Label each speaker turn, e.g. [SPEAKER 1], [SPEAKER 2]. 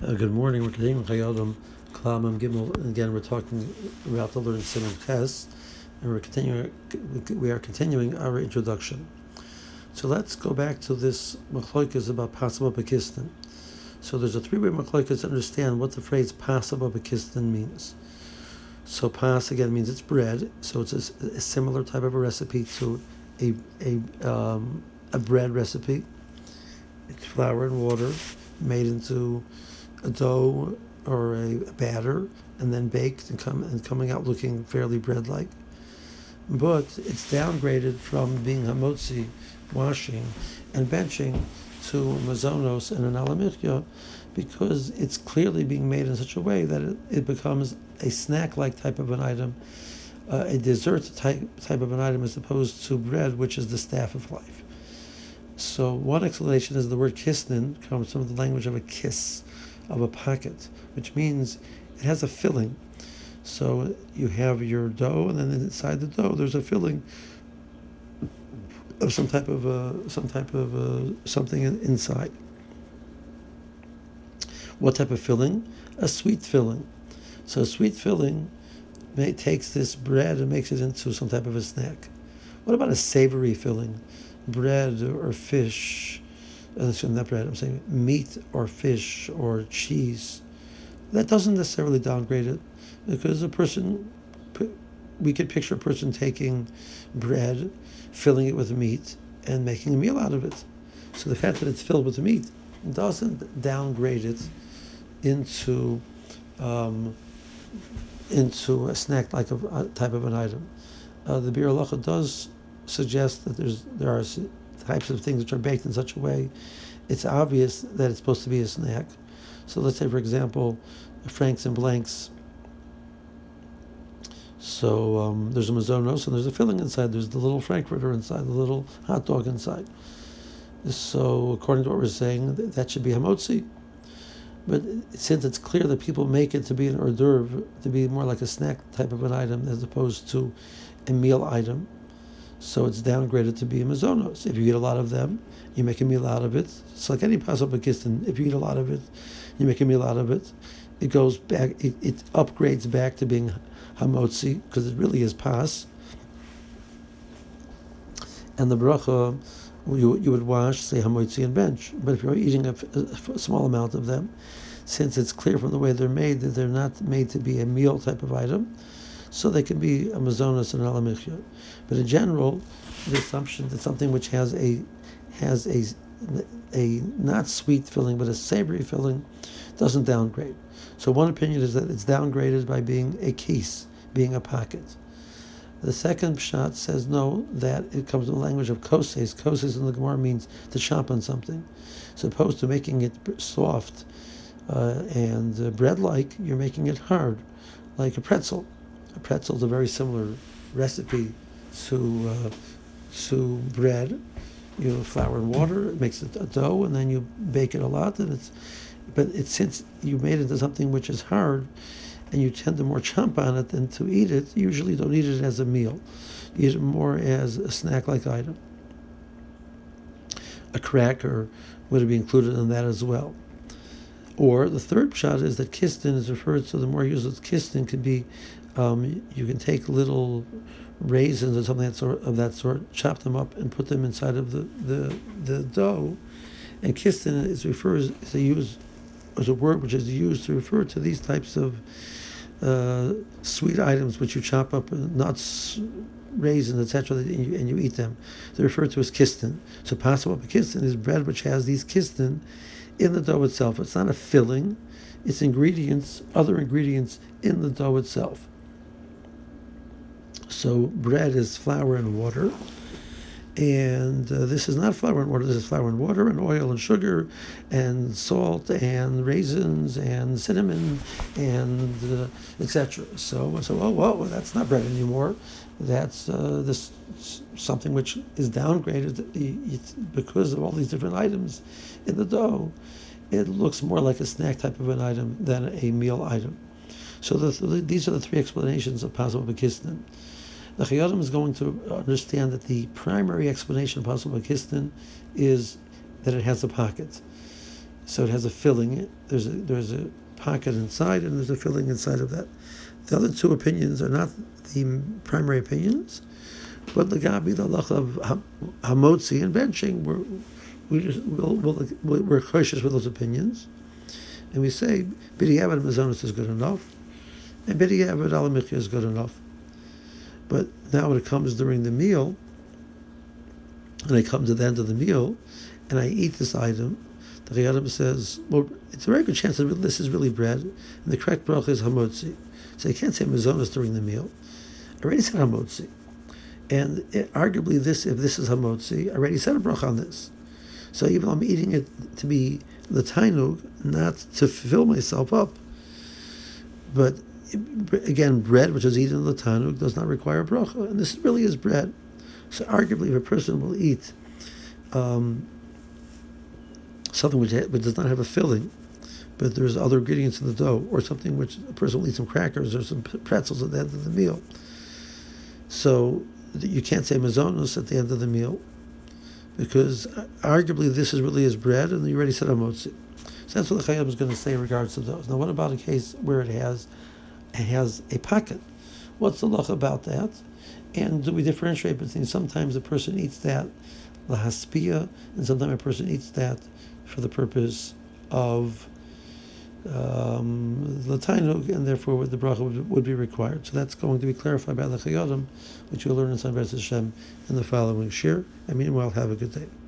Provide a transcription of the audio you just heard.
[SPEAKER 1] Good morning. We're continuing Chayodam Klam and Gimel. And again, we're talking about the learned Simon Ches, and we are continuing our introduction. So let's go back to this Machlokas about Pasaba Bekistan. So there's a three-way Machlokas to understand what the phrase Pasaba Bekistan means. So pas again means it's bread. So it's a similar type of a recipe to a bread recipe. It's flour and water made into a dough or a batter, and then baked and coming out looking fairly bread-like. But it's downgraded from being hamotzi, washing and benching, to mazonos and an alamichya, because it's clearly being made in such a way that it becomes a snack-like type of an item, a dessert type of an item, as opposed to bread, which is the staff of life. So one explanation is the word kisnin comes from the language of a kiss, of a pocket, which means it has a filling. So you have your dough, and then inside the dough there's a filling of some type of something inside. What type of filling? A sweet filling. So a sweet filling takes this bread and makes it into some type of a snack. What about a savory filling? Bread or fish, not bread, I'm saying meat or fish or cheese. That doesn't necessarily downgrade it, because we could picture a person taking bread, filling it with meat, and making a meal out of it. So the fact that it's filled with meat doesn't downgrade it into a snack like a type of an item. The Bir Halacha does suggest that there are types of things which are baked in such a way it's obvious that it's supposed to be a snack. So let's say, for example, franks and blanks. So there's a mazonos and there's a filling inside. There's the little frankfurter inside, the little hot dog inside. So according to what we're saying, that should be hamotzi. But since it's clear that people make it to be an hors d'oeuvre, to be more like a snack type of an item as opposed to a meal item, so it's downgraded to be a mazonos. If you eat a lot of them, you make a meal out of it. It's like any pasal bekistan. If you eat a lot of it, you make a meal out of it. It goes back. It upgrades back to being hamotzi, because it really is pas. And the bracha, you would wash, say hamotzi and bench. But if you're eating a small amount of them, since it's clear from the way they're made that they're not made to be a meal type of item, so they can be a mazonos and alamichya. But in general, the assumption that something which has a not sweet filling but a savory filling doesn't downgrade. So one opinion is that it's downgraded by being a case, being a pocket. The second pshat says no, that it comes from the language of koses. Koses in the Gemara means to chop on something. So opposed to making it soft and bread-like, you're making it hard, like a pretzel. A pretzel is a very similar recipe to bread. You have flour and water, it makes it a dough, and then you bake it a lot. But since you made it into something which is hard, and you tend to more chomp on it than to eat it, you usually don't eat it as a meal. You eat it more as a snack-like item. A cracker would be included in that as well. Or the third pshat is that kistin is referred to. The more used of kistin could be, you can take little raisins or something of that sort, chop them up and put them inside of the dough. And kistin is a word which is used to refer to these types of sweet items which you chop up, nuts, raisins, etc., and you eat them. They're referred to as kistin. So pasaba bekistan is bread which has these kistin in the dough itself. It's not a filling; it's other ingredients in the dough itself. So bread is flour and water, and this is not flour and water. This is flour and water and oil and sugar and salt and raisins and cinnamon and etc. So well, that's not bread anymore. That's this something which is downgraded because of all these different items in the dough. It looks more like a snack type of an item than a meal item. So these are the three explanations of pasal bekistan. The Chayyim is going to understand that the primary explanation of pasal bekistan is that it has a pocket. So it has a filling. There's a pocket inside, and there's a filling inside of that. The other two opinions are not the primary opinions, but the Gabi, the halacha of hamotzi and benching, we're cautious with those opinions, and we say b'diavad mazonos is good enough, and b'diavad alamichya is good enough. But now when it comes during the meal, and I come to the end of the meal, and I eat this item, the Chayyim says, well, it's a very good chance that this is really bread, and the correct bracha is hamotzi. So you can't say mazonos during the meal. I already said hamotzi. And arguably if this is hamotzi, I already said a bracha on this. So even though I'm eating it to be the tainug, not to fill myself up, but again, bread which is eaten in the tainug does not require a bracha, and this really is bread. So arguably, if a person will eat something which does not have a filling, but there's other ingredients in the dough, or something which a person will eat some crackers or some pretzels at the end of the meal, so you can't say mazonos at the end of the meal, because arguably this is really is bread, and you already said hamotzi. So that's what the Chayyim is going to say in regards to those. Now, what about a case where it has a pocket? What's the law about that? And do we differentiate between sometimes a person eats that lahaspia, and sometimes a person eats that for the purpose of the tainug, and therefore the bracha would be required. So that's going to be clarified by the Chayyim, which you'll learn in San Hashem in the following shir. And meanwhile, have a good day.